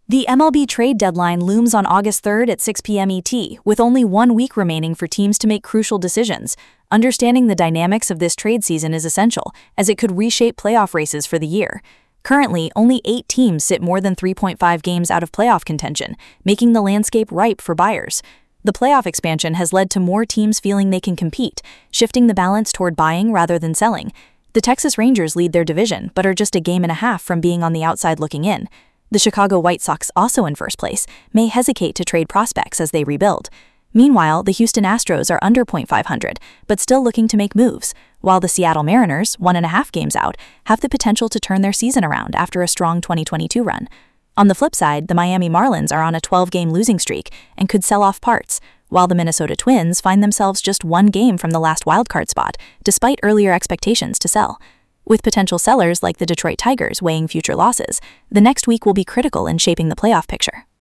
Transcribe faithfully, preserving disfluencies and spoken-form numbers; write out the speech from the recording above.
The M L B trade deadline looms on August third at six p m E T, with only one week remaining for teams to make crucial decisions. Understanding the dynamics of this trade season is essential, as it could reshape playoff races for the year. Currently, only eight teams sit more than three point five games out of playoff contention, making the landscape ripe for buyers. The playoff expansion has led to more teams feeling they can compete, shifting the balance toward buying rather than selling. The Texas Rangers lead their division, but are just a game and a half from being on the outside looking in. The Chicago White Sox, also in first place, may hesitate to trade prospects as they rebuild. Meanwhile, the Houston Astros are under point five hundred, but still looking to make moves, while the Seattle Mariners, one and a half games out, have the potential to turn their season around after a strong twenty twenty-two run. On the flip side, the Miami Marlins are on a twelve-game losing streak and could sell off parts, while the Minnesota Twins find themselves just one game from the last wildcard spot, despite earlier expectations to sell. With potential sellers like the Detroit Tigers weighing future losses, the next week will be critical in shaping the playoff picture.